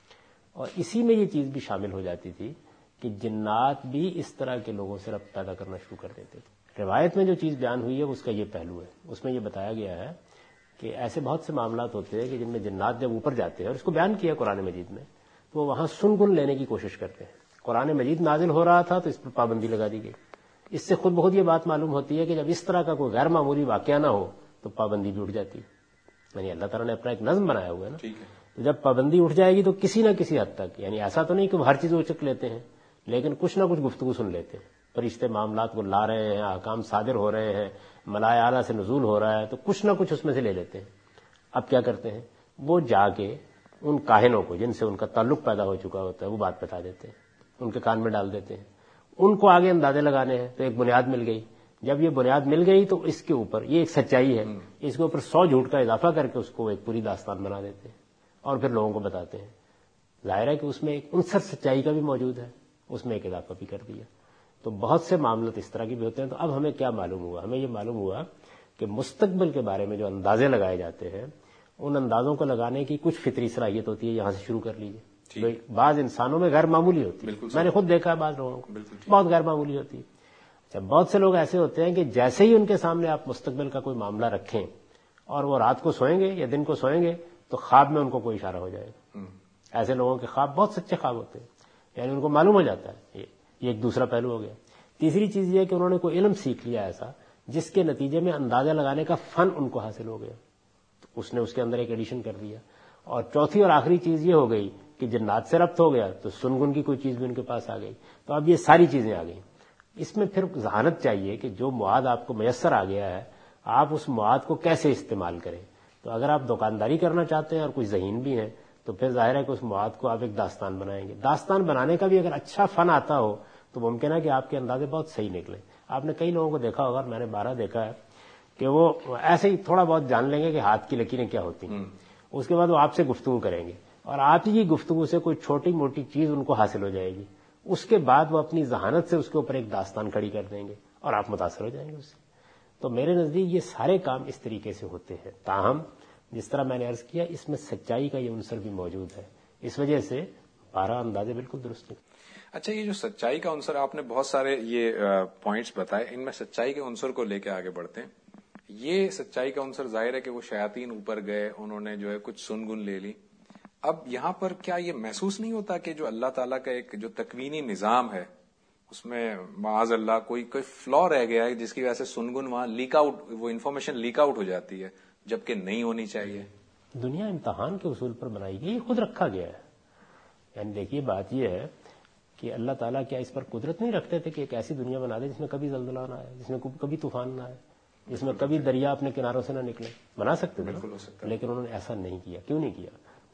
اور اسی میں یہ چیز بھی شامل ہو جاتی تھی کہ جنات بھی اس طرح کے لوگوں سے ربط پیدا کرنا شروع کر دیتے تھے. روایت میں جو چیز بیان ہوئی ہے اس کا یہ پہلو ہے. اس میں یہ بتایا گیا ہے کہ ایسے بہت سے معاملات ہوتے ہیں کہ جن میں جنات جب اوپر جاتے ہیں, اور اس کو بیان کیا قرآن مجید میں, تو وہ وہاں سنگن لینے کی کوشش کرتے ہیں. قرآن مجید نازل ہو رہا تھا تو اس پر پابندی لگا دی گئی. اس سے خود بہت یہ بات معلوم ہوتی ہے کہ جب اس طرح کا کوئی غیر معمولی واقعہ نہ ہو تو پابندی بھی اٹھ جاتی. یعنی اللہ تعالیٰ نے اپنا ایک نظم بنایا ہوا ہے نا, تو جب پابندی اٹھ جائے گی تو کسی نہ کسی حد تک, یعنی ایسا تو نہیں کہ وہ ہر چیز اچک لیتے ہیں, لیکن کچھ نہ کچھ گفتگو سن لیتے ہیں. فرشتے معاملات کو لا رہے ہیں, احکام صادر ہو رہے ہیں, ملائے اعلیٰ سے نزول ہو رہا ہے, تو کچھ نہ کچھ اس میں سے لے لیتے ہیں. اب کیا کرتے ہیں, وہ جا کے ان کاہنوں کو جن سے ان کا تعلق پیدا ہو چکا ہوتا ہے وہ بات بتا دیتے ہیں, ان کے کان میں ڈال دیتے ہیں. ان کو آگے اندازے لگانے ہیں, تو ایک بنیاد مل گئی. جب یہ بنیاد مل گئی تو اس کے اوپر یہ ایک سچائی ہے, اس کے اوپر سو جھوٹ کا اضافہ کر کے اس کو ایک پوری داستان بنا دیتے ہیں اور پھر لوگوں کو بتاتے ہیں. ظاہر ہے کہ اس میں ایک عنصر سچائی کا بھی موجود ہے, اس میں ایک اضافہ بھی کر دیا. تو بہت سے معاملات اس طرح کے بھی ہوتے ہیں. تو اب ہمیں کیا معلوم ہوا, ہمیں یہ معلوم ہوا کہ مستقبل کے بارے میں جو اندازے لگائے جاتے ہیں ان اندازوں کو لگانے کی کچھ فطری صلاحیت ہوتی ہے. یہاں سے شروع کر لیجیے. بعض انسانوں میں غیر معمولی ہوتی ہے, میں نے خود دیکھا ہے بعض لوگوں کو بہت غیر معمولی ہوتی ہے. اچھا, بہت سے لوگ ایسے ہوتے ہیں کہ جیسے ہی ان کے سامنے آپ مستقبل کا کوئی معاملہ رکھیں اور وہ رات کو سوئیں گے یا دن کو سوئیں گے تو خواب میں ان کو کوئی اشارہ ہو جائے گا. ایسے لوگوں کے خواب بہت سچے خواب ہوتے ہیں, یعنی ان کو معلوم ہو جاتا ہے. یہ ایک دوسرا پہلو ہو گیا. تیسری چیز یہ کہ انہوں نے کوئی علم سیکھ لیا ایسا جس کے نتیجے میں اندازہ لگانے کا فن ان کو حاصل ہو گیا, تو اس نے اس کے اندر ایک ایڈیشن کر دیا. اور چوتھی اور آخری چیز یہ ہو گئی کہ جنات سے ربط ہو گیا تو سنگن کی کوئی چیز بھی ان کے پاس آ گئی. تو اب یہ ساری چیزیں آ گئیں. اس میں پھر ذہانت چاہیے کہ جو مواد آپ کو میسر آ گیا ہے آپ اس مواد کو کیسے استعمال کریں. تو اگر آپ دکانداری کرنا چاہتے ہیں اور کچھ ذہین بھی ہیں تو پھر ظاہر ہے کہ اس مواد کو آپ ایک داستان بنائیں گے. داستان بنانے کا بھی اگر اچھا فن آتا ہو تو ممکن ہے کہ آپ کے اندازے بہت صحیح نکلیں. آپ نے کئی لوگوں کو دیکھا ہوگا, میں نے بارہ دیکھا ہے کہ وہ ایسے ہی تھوڑا بہت جان لیں گے کہ ہاتھ کی لکیریں کیا ہوتی ہیں, اس کے بعد وہ آپ سے گفتگو کریں گے اور آپ ہی کی گفتگو سے کوئی چھوٹی موٹی چیز ان کو حاصل ہو جائے گی. اس کے بعد وہ اپنی ذہانت سے اس کے اوپر ایک داستان کھڑی کر دیں گے اور آپ متاثر ہو جائیں گے اس سے. تو میرے نزدیک یہ سارے کام اس طریقے سے ہوتے ہیں. تاہم جس طرح میں نے عرض کیا اس میں سچائی کا یہ عنصر بھی موجود ہے, اس وجہ سے بارہ اندازے بالکل درست ہیں. اچھا, یہ جو سچائی کا عنصر آپ نے بہت سارے یہ پوائنٹس بتائے, ان میں سچائی کے عنصر کو لے کے آگے بڑھتے ہیں. یہ سچائی کا عنصر ظاہر ہے کہ وہ شیاطین اوپر گئے, انہوں نے جو ہے کچھ سنگن لے لی. اب یہاں پر کیا یہ محسوس نہیں ہوتا کہ جو اللہ تعالیٰ کا ایک جو تکوینی نظام ہے اس میں معاذ اللہ کوئی کوئی فلا رہ گیا ہے جس کی وجہ سے سنگن وہاں لیک آؤٹ, وہ انفارمیشن لیک آؤٹ ہو جاتی ہے جبکہ نہیں ہونی چاہیے. دنیا امتحان کے اصول پر بنائی گئی, خود رکھا گیا ہے. یعنی دیکھیے بات یہ ہے کہ اللہ تعالیٰ کیا اس پر قدرت نہیں رکھتے تھے کہ ایک ایسی دنیا بنا دے جس میں کبھی زلزلہ نہ آئے, جس میں کبھی طوفان نہ آئے, جس میں کبھی دریا اپنے کناروں سے نہ نکلے. بنا سکتے تھے, لیکن انہوں نے ایسا نہیں کیا. کیوں نہیں کیا؟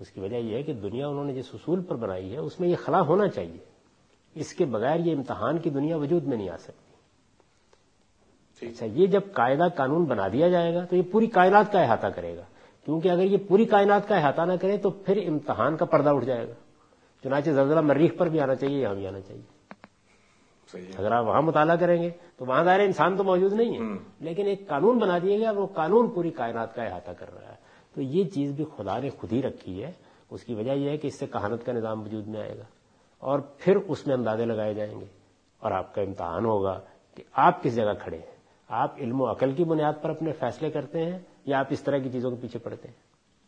اس کی وجہ یہ ہے کہ دنیا انہوں نے جس اصول پر بنائی ہے اس میں یہ خلا ہونا چاہیے. اس کے بغیر یہ امتحان کی دنیا وجود میں نہیں آ سکتی. اچھا, یہ جب قاعدہ قانون بنا دیا جائے گا تو یہ پوری کائنات کا احاطہ کرے گا, کیونکہ اگر یہ پوری کائنات کا احاطہ نہ کرے تو پھر امتحان کا پردہ اٹھ جائے گا. چنانچہ زلزلہ مریخ پر بھی آنا چاہیے, یہاں بھی آنا چاہیے. اگر آپ وہاں مطالعہ کریں گے تو وہاں ظاہر انسان تو موجود نہیں ہے, لیکن ایک قانون بنا دیا گیا, وہ قانون پوری کائنات کا احاطہ کر رہا ہے. تو یہ چیز بھی خدا نے خود ہی رکھی ہے. اس کی وجہ یہ ہے کہ اس سے کہانت کا نظام وجود میں آئے گا اور پھر اس میں اندازے لگائے جائیں گے اور آپ کا امتحان ہوگا کہ آپ کس جگہ کھڑے ہیں. آپ علم و عقل کی بنیاد پر اپنے فیصلے کرتے ہیں یا آپ اس طرح کی چیزوں کے پیچھے پڑتے ہیں.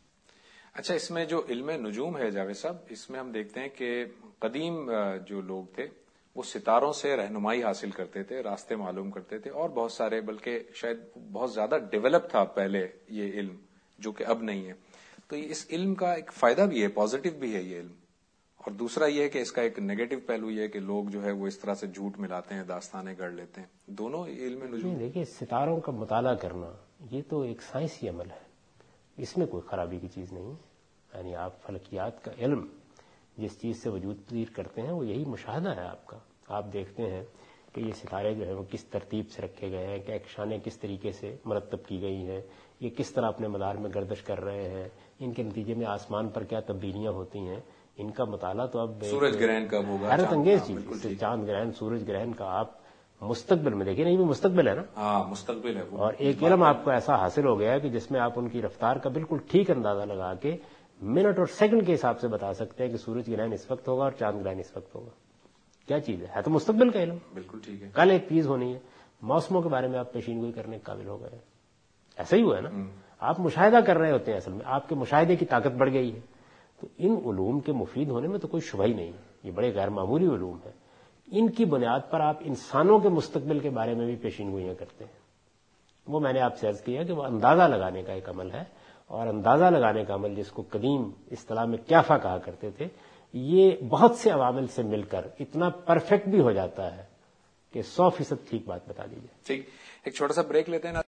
اچھا, اس میں جو علم نجوم ہے جاوید صاحب, اس میں ہم دیکھتے ہیں کہ قدیم جو لوگ تھے وہ ستاروں سے رہنمائی حاصل کرتے تھے, راستے معلوم کرتے تھے, اور بہت سارے, بلکہ شاید بہت زیادہ ڈیولپ تھا پہلے یہ علم, جو کہ اب نہیں ہے. تو اس علم کا ایک فائدہ بھی ہے, پازیٹو بھی ہے یہ علم, اور دوسرا یہ ہے کہ اس کا ایک نیگیٹو پہلو یہ ہے کہ لوگ جو ہے وہ اس طرح سے جھوٹ ملاتے ہیں, داستانیں گڑھ لیتے ہیں. دونوں علم نجوم. دیکھیے, ستاروں کا مطالعہ کرنا یہ تو ایک سائنسی عمل ہے, اس میں کوئی خرابی کی چیز نہیں. یعنی آپ فلکیات کا علم جس چیز سے وجود پذیر کرتے ہیں وہ یہی مشاہدہ ہے آپ کا. آپ دیکھتے ہیں کہ یہ ستارے جو ہیں وہ کس ترتیب سے رکھے گئے ہیں, کہکشانیں کس طریقے سے مرتب کی گئی ہیں, یہ کس طرح اپنے مدار میں گردش کر رہے ہیں, ان کے نتیجے میں آسمان پر کیا تبدیلیاں ہوتی ہیں. ان کا مطالعہ تو اب سورج گرہن کب ہوگا, حیرت انگیز چیز, چاند گرہن, سورج گرہن کا آپ مستقبل میں دیکھیں. نہیں, وہ مستقبل ہے نا. ہاں, مستقبل ہے. اور ایک علم آپ کو ایسا حاصل ہو گیا ہے کہ جس میں آپ ان کی رفتار کا بالکل ٹھیک اندازہ لگا کے منٹ اور سیکنڈ کے حساب سے بتا سکتے ہیں کہ سورج گرہن اس وقت ہوگا اور چاند گرہن اس وقت ہوگا. کیا چیز ہے, ہے تو مستقبل کا علم. بالکل ٹھیک ہے. کل ایک چیز ہونی ہے, موسموں کے بارے میں آپ پیشین گوئی کرنے کے قابل ہو گئے. ایسا ہی ہوا ہے نا, آپ مشاہدہ کر رہے ہوتے ہیں, اصل میں آپ کے مشاہدے کی طاقت بڑھ گئی ہے. تو ان علوم کے مفید ہونے میں تو کوئی شبہ ہی نہیں ہے, یہ بڑے غیر معمولی علوم ہیں. ان کی بنیاد پر آپ انسانوں کے مستقبل کے بارے میں بھی پیشین گوئیاں کرتے ہیں. وہ میں نے آپ سے عرض کیا کہ وہ اندازہ لگانے کا ایک عمل ہے, اور اندازہ لگانے کا عمل جس کو قدیم اصطلاح میں کیافہ کہا کرتے تھے, یہ بہت سے عوامل سے مل کر اتنا پرفیکٹ بھی ہو جاتا ہے کہ سو فیصد ٹھیک بات بتا دیجیے. ٹھیک, ایک چھوٹا سا بریک لیتے ہیں.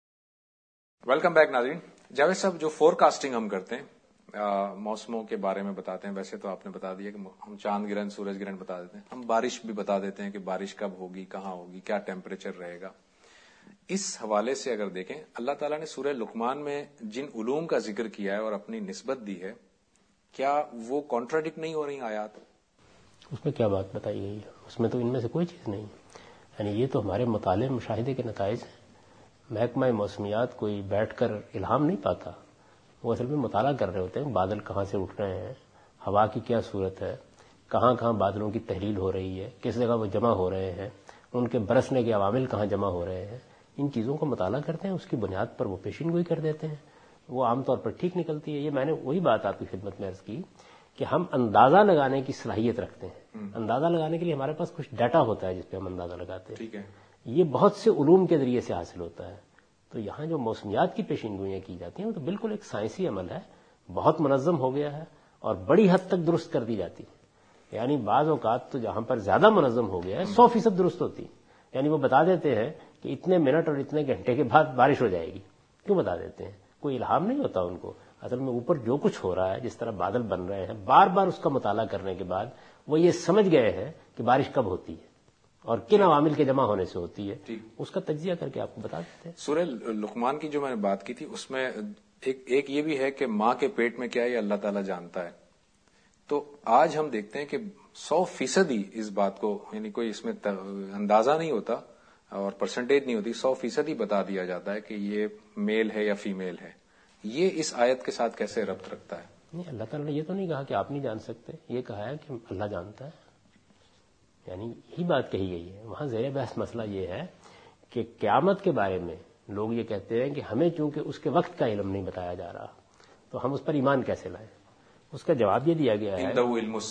ویلکم بیک ناظرین. جاوید صاحب, جو فور کاسٹنگ ہم کرتے ہیں, موسموں کے بارے میں بتاتے ہیں, ویسے تو آپ نے بتا دیا کہ ہم چاند گرہن, سورج گرہن بتا دیتے ہیں, ہم بارش بھی بتا دیتے ہیں کہ بارش کب ہوگی, کہاں ہوگی, کیا ٹیمپریچر رہے گا. اس حوالے سے اگر دیکھیں, اللہ تعالیٰ نے سورہ لقمان میں جن علوم کا ذکر کیا ہے اور اپنی نسبت دی ہے, کیا وہ کانٹراڈکٹ نہیں ہو رہی آیات؟ اس میں کیا بات بتائی گئی ہے, اس میں تو ان میں سے کوئی چیز نہیں. یعنی یہ تو ہمارے مطالعے مشاہدے کے نتائج ہیں. محکمہ موسمیات کوئی بیٹھ کر الہام نہیں پاتا, وہ اصل میں مطالعہ کر رہے ہوتے ہیں. بادل کہاں سے اٹھ رہے ہیں, ہوا کی کیا صورت ہے, کہاں کہاں بادلوں کی تحلیل ہو رہی ہے, کس جگہ وہ جمع ہو رہے ہیں, ان کے برسنے کے عوامل کہاں جمع ہو رہے ہیں. ان چیزوں کو مطالعہ کرتے ہیں, اس کی بنیاد پر وہ پیشین گوئی کر دیتے ہیں. وہ عام طور پر ٹھیک نکلتی ہے. یہ میں نے وہی بات آپ کی خدمت میں عرض کی کہ ہم اندازہ لگانے کی صلاحیت رکھتے ہیں. اندازہ لگانے کے لیے ہمارے پاس کچھ ڈیٹا ہوتا ہے جس پہ ہم اندازہ لگاتے ہیں. ٹھیک ہے. یہ بہت سے علوم کے ذریعے سے حاصل ہوتا ہے. تو یہاں جو موسمیات کی پیشین گوئیاں کی جاتی ہیں وہ تو بالکل ایک سائنسی عمل ہے, بہت منظم ہو گیا ہے اور بڑی حد تک درست کر دی جاتی ہے. یعنی بعض اوقات تو جہاں پر زیادہ منظم ہو گیا ہے سو فیصد درست ہوتی ہے. یعنی وہ بتا دیتے ہیں کہ اتنے منٹ اور اتنے گھنٹے کے بعد بارش ہو جائے گی. کیوں بتا دیتے ہیں؟ کوئی الہام نہیں ہوتا ان کو. اصل میں اوپر جو کچھ ہو رہا ہے, جس طرح بادل بن رہے ہیں, بار بار اس کا مطالعہ کرنے کے بعد وہ یہ سمجھ گئے ہیں کہ بارش کب ہوتی ہے اور کن عوامل کے جمع ہونے سے ہوتی ہے. اس کا تجزیہ کر کے آپ کو بتا دیتے ہیں. سورہ لقمان کی جو میں نے بات کی تھی اس میں ایک ایک یہ بھی ہے کہ ماں کے پیٹ میں کیا ہے یہ اللہ تعالیٰ جانتا ہے. تو آج ہم دیکھتے ہیں کہ سو فیصد ہی اس بات کو, یعنی کوئی اس میں اندازہ نہیں ہوتا اور پرسنٹیج نہیں ہوتی, سو فیصد ہی بتا دیا جاتا ہے کہ یہ میل ہے یا فیمیل ہے. یہ اس آیت کے ساتھ کیسے ربط رکھتا ہے؟ نہیں, اللہ تعالیٰ نے یہ تو نہیں کہا کہ آپ نہیں جان سکتے, یہ کہا ہے کہ اللہ جانتا ہے. یعنی یہی بات کہی گئی ہے. وہاں زیر بحث مسئلہ یہ ہے کہ قیامت کے بارے میں لوگ یہ کہتے ہیں کہ ہمیں چونکہ اس کے وقت کا علم نہیں بتایا جا رہا تو ہم اس پر ایمان کیسے لائیں. اس کا جواب یہ دیا گیا ہے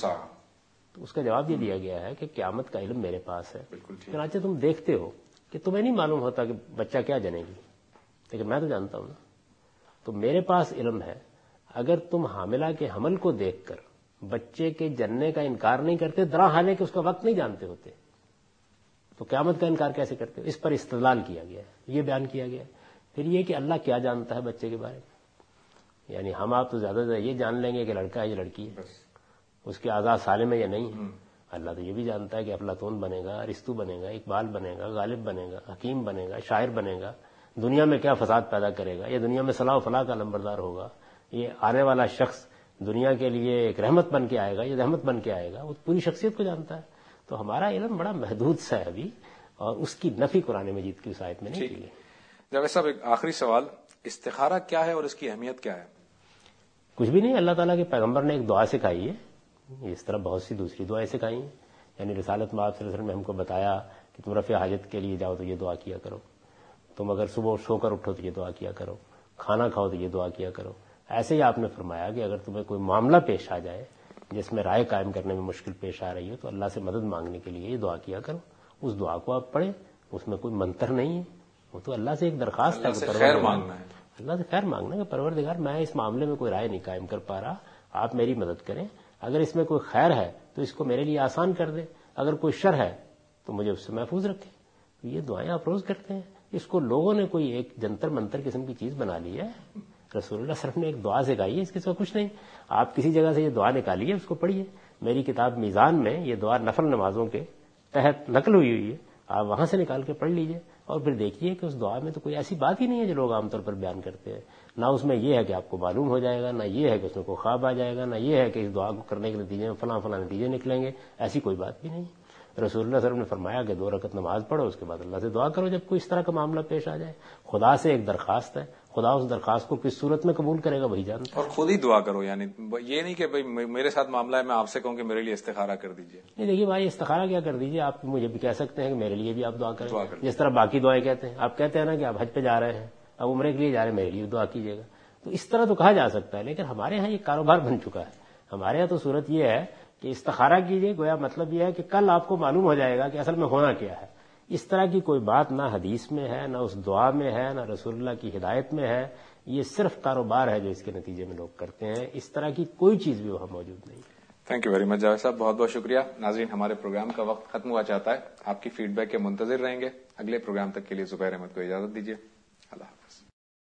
تو اس کا جواب یہ دیا گیا ہے کہ قیامت کا علم میرے پاس ہے. چنانچہ تم دیکھتے ہو کہ تمہیں نہیں معلوم ہوتا کہ بچہ کیا جنے گی, لیکن میں تو جانتا ہوں نا. تو میرے پاس علم ہے. اگر تم حاملہ کے حمل کو دیکھ کر بچے کے جننے کا انکار نہیں کرتے, درا حالے کہ اس کا وقت نہیں جانتے ہوتے, تو قیامت کا انکار کیسے کرتے ہو؟ اس پر استدلال کیا گیا ہے, یہ بیان کیا گیا ہے. پھر یہ کہ اللہ کیا جانتا ہے بچے کے بارے میں, یعنی ہم آپ تو زیادہ سے یہ جان لیں گے کہ لڑکا ہے یہ لڑکی ہے، اس کے اعضاء سالم ہے یا نہیں ہے. اللہ تو یہ بھی جانتا ہے کہ افلاطون بنے گا، ارسطو بنے گا، اقبال بنے گا، غالب بنے گا، حکیم بنے گا، شاعر بنے گا، دنیا میں کیا فساد پیدا کرے گا، یہ دنیا میں صلاح و فلاح کا نمبردار ہوگا، یہ آنے والا شخص دنیا کے لیے ایک رحمت بن کے آئے گا، یہ رحمت بن کے آئے گا. وہ پوری شخصیت کو جانتا ہے. تو ہمارا علم بڑا محدود سا ہے ابھی، اور اس کی نفی قرآن مجید کی اس آیت میں نہیں کی ہے. جاوید صاحب ایک آخری سوال، استخارہ کیا ہے اور اس کی اہمیت کیا ہے؟ کچھ بھی نہیں، اللہ تعالیٰ کے پیغمبر نے ایک دعا سکھائی ہے، اس طرح بہت سی دوسری دعائیں سکھائی ہیں. یعنی رسالت میں آپ صلی اللہ علیہ وسلم نے ہم کو بتایا کہ تم رفع حاجت کے لیے جاؤ تو یہ دعا کیا کرو، تم اگر صبح سو کر اٹھو تو یہ دعا کیا کرو، کھانا کھاؤ تو یہ دعا کیا کرو. ایسے ہی آپ نے فرمایا کہ اگر تمہیں کوئی معاملہ پیش آ جائے جس میں رائے قائم کرنے میں مشکل پیش آ رہی ہو تو اللہ سے مدد مانگنے کے لیے یہ دعا کیا کرو. اس دعا کو آپ پڑھیں، اس میں کوئی منتر نہیں ہے، وہ تو اللہ سے ایک درخواست ہے، خیر مانگنا ہے، اللہ سے خیر مانگنا کہ پروردگار میں اس معاملے میں کوئی رائے نہیں قائم کر پا رہا، آپ میری مدد کریں، اگر اس میں کوئی خیر ہے تو اس کو میرے لیے آسان کر دیں، اگر کوئی شر ہے تو مجھے اس سے محفوظ رکھیں. تو یہ دعائیں آپ روز کرتے ہیں. اس کو لوگوں نے کوئی ایک جنتر منتر قسم کی چیز بنا لی ہے. رسول اللہ صلی اللہ علیہ وسلم نے ایک دعا سکھائی ہے، اس کے سوا کچھ نہیں. آپ کسی جگہ سے یہ دعا نکالیے، اس کو پڑھیے. میری کتاب میزان میں یہ دعا نفل نمازوں کے تحت نقل ہوئی ہوئی ہے، آپ وہاں سے نکال کے پڑھ لیجئے اور پھر دیکھیے کہ اس دعا میں تو کوئی ایسی بات ہی نہیں ہے جو لوگ عام طور پر بیان کرتے ہیں. نہ اس میں یہ ہے کہ آپ کو معلوم ہو جائے گا، نہ یہ ہے کہ اس میں کوئی خواب آ جائے گا، نہ یہ ہے کہ اس دعا کو کرنے کے نتیجے میں فلاں فلاں نتیجے نکلیں گے. ایسی کوئی بات بھی نہیں. رسول اللہ صلی اللہ علیہ وسلم نے فرمایا کہ دو رکعت نماز پڑھو، اس کے بعد اللہ سے دعا کرو جب کوئی اس طرح کا معاملہ پیش آ جائے. خدا سے ایک درخواست ہے، خدا اس درخواست کو کس صورت میں قبول کرے گا وہی جانتا ہے. اور خود ہی دعا کرو، یعنی یہ نہیں کہ بھئی میرے ساتھ معاملہ ہے میں آپ سے کہوں کہ میرے لیے استخارہ کر دیجئے. نہیں دیکھیے بھائی، استخارہ کیا کر دیجئے، آپ مجھے بھی کہہ سکتے ہیں کہ میرے لیے بھی آپ دعا کریں، جس طرح باقی دعائیں کہتے ہیں. آپ کہتے ہیں نا کہ آپ حج پہ جا رہے ہیں، اب عمرے کے لیے جا رہے ہیں، میرے لیے دعا کیجیے گا. تو اس طرح تو کہا جا سکتا ہے، لیکن ہمارے ہاں یہ کاروبار بن چکا ہے. ہمارے یہاں تو صورت یہ ہے کہ استخارہ کیجیے، گویا مطلب یہ ہے کہ کل آپ کو معلوم ہو جائے گا کہ اصل میں ہونا کیا ہے. اس طرح کی کوئی بات نہ حدیث میں ہے، نہ اس دعا میں ہے، نہ رسول اللہ کی ہدایت میں ہے. یہ صرف کاروبار ہے جو اس کے نتیجے میں لوگ کرتے ہیں. اس طرح کی کوئی چیز بھی وہاں موجود نہیں. Thank you very much Javed صاحب، بہت بہت شکریہ. ناظرین، ہمارے پروگرام کا وقت ختم ہوا چاہتا ہے. آپ کی فیڈ بیک کے منتظر رہیں گے. اگلے پروگرام تک کے لیے زبیر احمد کو اجازت دیجیے. اللہ حافظ.